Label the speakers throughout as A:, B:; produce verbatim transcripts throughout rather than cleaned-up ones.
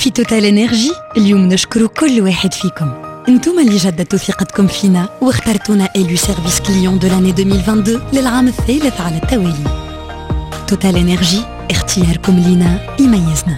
A: في توتال انرجي اليوم نشكر كل واحد فيكم. انتم اللي جددتوا ثقتكم فينا واخترتونا إلو سيرفيس كليون دو لاني ألفين واثنين وعشرين للعام الثالث على التوالي. توتال انرجي، اختياركم لينا يميزنا.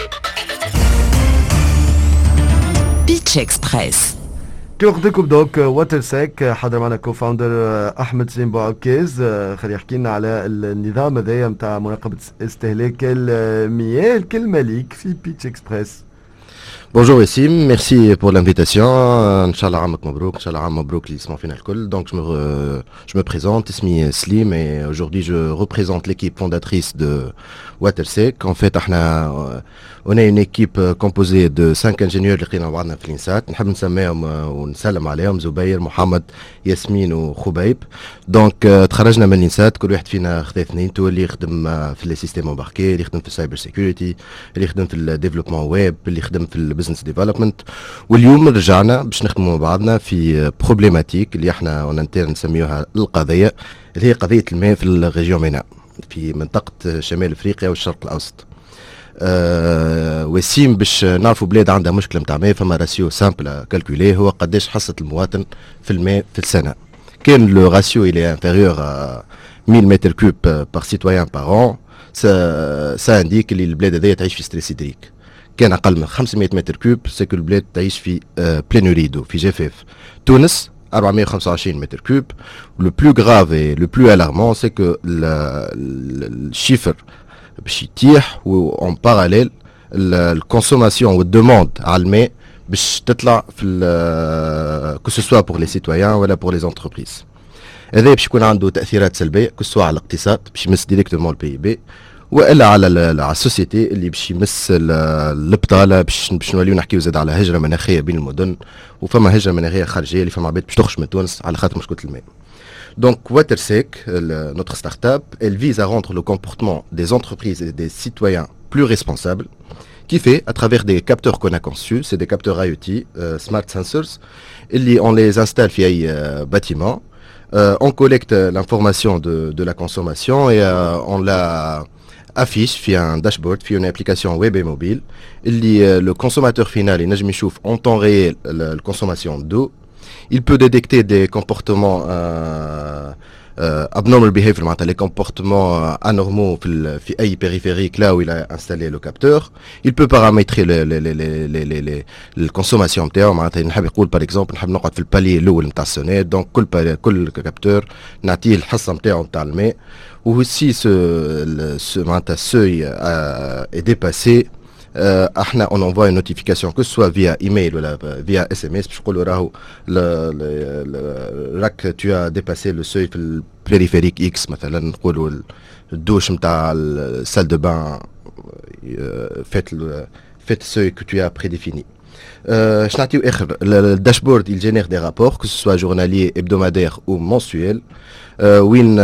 B: بيتش اكسبريس.
C: كي وقتكم دوك واتر سيك حضر معنا كو فاوندر احمد سليم بوعكاز. خلي يحكي لنا على النظام هذايا نتاع مراقبه استهلاك المياه. الكلمه ليك في بيتش اكسبريس.
D: Bonjour Essim, merci pour l'invitation. Inch'Allah Amak Mabrouk, Inch'Allah Am Mabrouk, l'isman final kol. Donc je me, re, je me présente, Ismi Slim, et aujourd'hui je représente l'équipe fondatrice de WaterSec. En fait, on est une équipe composée de cinq ingénieurs اللي لقينا بعضنا في الإنسات. نحب نسميهم ونسلم عليهم زبير، محمد، ياسمين وخبيب. دونك تخرجنا من الإنسات، كل واحد فينا خذا اثنين، تو اللي يخدم في لي سيستيم امباركي، اللي يخدم في السايبر سيكوريتي، اللي يخدم في الديفلوبمون ويب، اللي يخدم في البزنس ديفلوبمنت. واليوم رجعنا باش نخدموا مع بعضنا في بروبليماتيك اللي احنا اونتر نسميوها القضيه، اللي هي قضيه الماء في الريجيون ميناء في منطقه شمال افريقيا والشرق الاوسط. أه وسيم باش نعرفوا بلاد عندها مشكله نتاع ماء، فما راسيو سامبل كالكولي هو قداش حصه المواطن في الماء في السنه. كان لو راسيو الي انفيريور مية متر كوب بار سيتويان بار ان، سا سا انديك اللي البلاد هذيا تعيش في ستريس هيدريك. كان اقل من خمسمائة متر كوب سكو البلاد تعيش في بلينوري دو في جفاف. تونس أربعمائة وخمسة وعشرين متر كوب. لو بلو غراف اي لو بلو الارمون سي كو الشيفر باش يتيح و اون باراليل الكونسوماسيون والدوموند على الماء باش تطلع في كو سو سوا بور لي سيتويان ولا بور لي زونتربريز. هذا باش يكون عنده تاثيرات سلبيه كو سوا على الاقتصاد باش يمس ديريكتومون البي بي، والا على على السوسيتي اللي باش يمس البطاله، باش باش نوليو نحكيو زاد على هجره مناخيه بين المدن، وفما هجره مناخيه خارجيه اللي فما عباد باش تخرج من تونس على خاطر مشكله الماء. Donc WaterSec, le, notre start-up, elle vise à rendre le comportement des entreprises et des citoyens plus responsables, qui fait à travers des capteurs qu'on a conçus, c'est des capteurs I O T, euh, Smart Sensors, et on les installe via euh, bâtiment, euh, on collecte l'information de, de la consommation et euh, on la affiche via un dashboard, via une application web et mobile. Il dit, euh, le consommateur final, il نجم يشوف en temps réel la consommation d'eau. Il peut détecter des comportements euh, euh, abnormal behavior, les comportements euh, anormaux في أي périphérique là où il a installé le capteur. Il peut paramétrer le, le, le, le, le, le, le, le consommation نتاعو. معناتها نحب يقول par exemple نحب نقعد في البالي الأول نتاع السونيت، دونك كل كل كابتور نعطيه الحصة نتاعو نتاع الماء. و si ce ce معناتها seuil euh, est dépassé، Euh, احنا on envoie une notification que ce soit via email ou via S M S باش نقولوا راهو راك tu as dépassé le seuil في البريفيريك X مثلا. نقولوا الدوش نتاع السال دو بان فات فات السeuil que tu as prédéfini. باش نعطيو اخر الداشبورد il génère des rapports que ce soit journalier, hebdomadaire ou mensuel. وين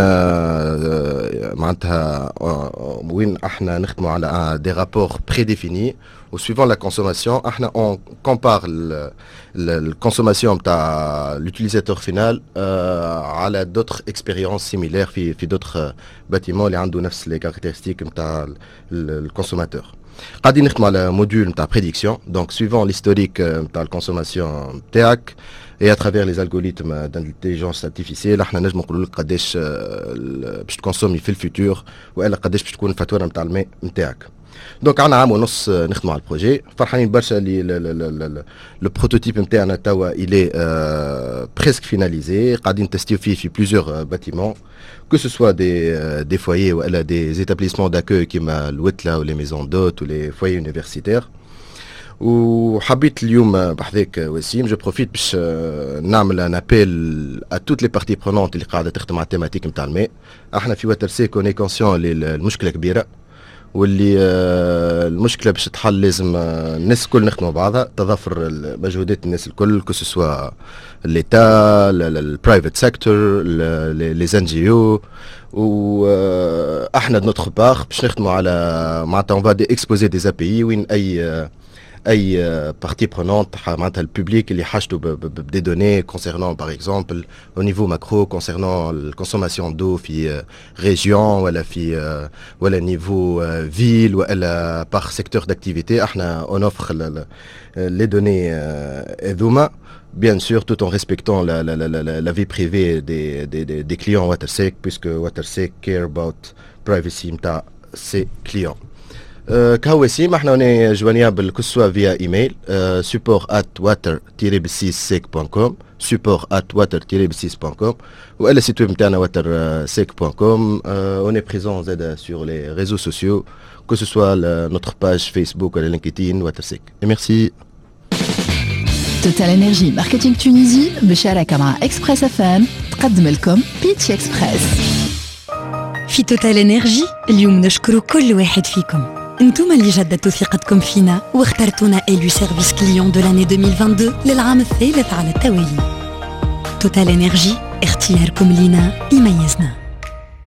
D: معناتها وين احنا نخدموا على دي رابور بريديفيني و suivant la consommation احنا on compare الكونسوماسيون تاع l'utilisateur final على d'autres expériences similaires في في d'autres bâtiments اللي عنده نفس les caractéristiques نتاع الكونسوماتور. قاعدين نخدموا على موديول نتاع بريديكسيون، دونك suivant l'historique نتاع الكونسوماسيون نتاعك et à travers les algorithmes d'intelligence artificielle احنا نجم نقولوا لك قداش باش تكونسومي في الفيتور والا قداش باش تكون الفاتوره نتاع الماء نتاعك. دونك عنا عام ونص نخدموا على البروجي، فرحانين برشا اللي لو بروتوتيب نتاعنا توا الي بريسك فيناليزي، قاعدين نتستيو فيه في بليزيور باتيمون que ce soit des euh, des foyers ou des établissements d'accueil كيما الوتله ou les maisons d'hôtes ou les foyers universitaires. وحبيت اليوم بحذاك وسيم جو بروفيت باش نعمل ان ابيل ا توت لي بارتي برونونت اللي قاعده تخدم على التيماتيك نتاع الماء. احنا في واترسيك اوني كونسيون اللي المشكله كبيره، واللي المشكله باش تحل لازم الناس الكل نخدموا بعضها، تضافر مجهودات الناس الكل كو سوا ليتا البرايفت سيكتور لي ان جي او. واحنا دو نوتر بار باش نخدموا على معناتها اون فا دي اكسبوزي دي اي بي وين اي اي partie prenante معناتها البوبليك اللي حاجته des données concernant par exemple au niveau macro concernant la consommation d'eau في région ولا في ولا niveau ville ولا par secteur d'activité. احنا on offre les données هذوما bien sûr tout en respectant la, la, la, la, la vie privée des, des, des, des clients WaterSec puisque WaterSec care about privacy متاع ses clients. كهوسيم احنا هنا جوانيابل كسوا فيا ايميل support at water tiret sec point com support at water tiret sec point com ou le site web نتاعنا watersec point com. On est présent زاد sur les réseaux sociaux que ce soit la, notre page Facebook ou LinkedIn WaterSec. Et merci.
B: توتال انرجي ماركتينغ تونيزي بشراكه مع اكسبريس اف ام تقدم لكم بيتش اكسبريس.
A: في توتال انرجي اليوم نشكر كل واحد فيكم، انتم اللي جددتوا ثقتكم فينا واخترتونا إلو سيرفيس كليون دو لاني ألفين واثنين وعشرين للعام الثالث على التوالي. توتال انرجي اختياركم لينا يميزنا.